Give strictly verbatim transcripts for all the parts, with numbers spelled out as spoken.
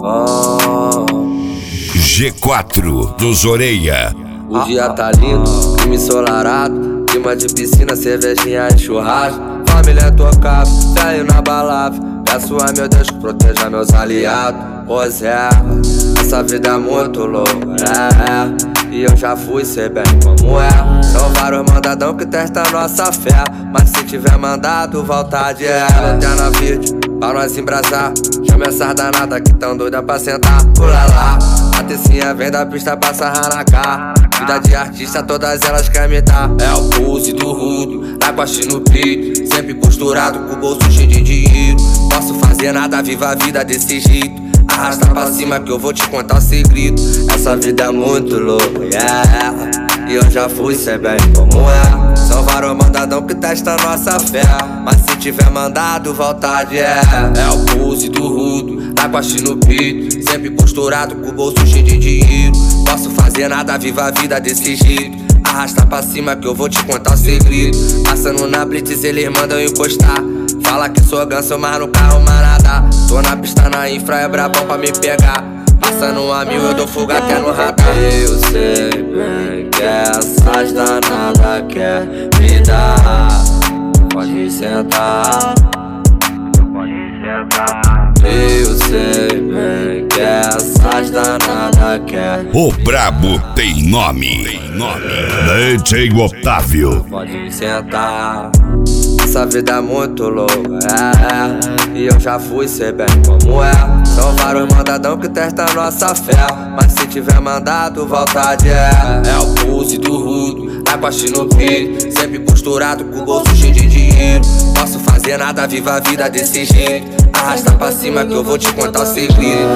Oh. G quatro dos Orelha. O dia tá lindo, clima ensolarado, clima de piscina, cervejinha e churrasco. Família tocada, velho na balada. Peço a meu Deus que proteja meus aliados. Pois é, essa vida é muito louca, é, é. E eu já fui, sei bem como é. São vários mandadão que testam nossa fé, mas se tiver mandado, vontade é. Lanterna verde, pra nós embrasar. Chama essas danadas que tão doida pra sentar. Pula lá, a tecinha vem da pista pra sarrar na cara. Vida de artista, todas elas querem me dar. É o pulse do rudo, na costa no peito, sempre costurado com o bolso cheio de dinheiro. Posso fazer nada, viva a vida desse jeito. Arrasta pra cima que eu vou te contar o segredo. Essa vida é muito louca, yeah. E eu já fui, sei bem como é. São vários mandadão que testam nossa fé, mas se tiver mandado, vontade é. É o pulse do rudo, na costa no peito, sempre costurado com o bolso cheio de dinheiro. Posso fazer nada, viva a vida desse jeito. Arrasta pra cima que eu vou te contar o segredo. Passando na blitz, eles mandam encostar. Fala que sou ganso, mas no carro manada. Tô na pista na infra, é brabão pra me pegar. Passando a mil, eu dou fuga até no radar. Eu sei bem que essas danadas quer me dar. Pode sentar, pode sentar. Eu sei bem que essas danadas quer. O brabo tem nome, tem nome. D J Otávio. Pode sentar. Essa vida é muito louca, é, é. E eu já fui, sei bem como é. São vários mandadão que testam nossa fé, mas se tiver mandado, vontade é. É o pulse do rudo, na costa no peito, sempre costurado com o bolso cheio de dinheiro. Posso fazer nada, viva a vida desse jeito. Arrasta pra cima que eu vou te contar o segredo.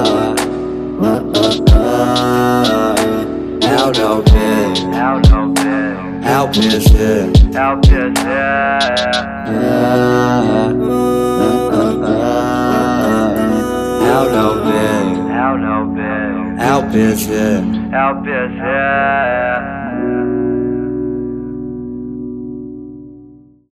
É o não ver, é o não ver. É o P G, é o P G. É o não ver, É o não ver. é o P G. É o P G.